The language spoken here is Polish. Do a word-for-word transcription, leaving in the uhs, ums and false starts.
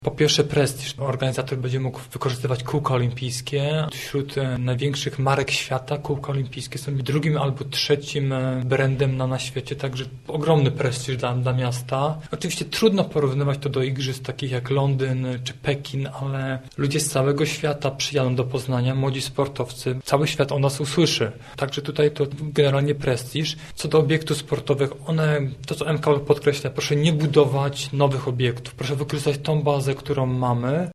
Po pierwsze prestiż. Organizator będzie mógł wykorzystywać kółka olimpijskie. Wśród największych marek świata kółka olimpijskie są drugim albo trzecim brandem na, na świecie, także ogromny prestiż dla, dla miasta. Oczywiście trudno porównywać to do igrzysk takich jak Londyn czy Pekin, ale ludzie z całego świata przyjadą do Poznania, młodzi sportowcy. Cały świat o nas usłyszy. Także tutaj to generalnie prestiż. Co do obiektów sportowych, one, to co M K O podkreśla, proszę nie budować nowych obiektów, proszę wykorzystać tą bazę, którą mamy.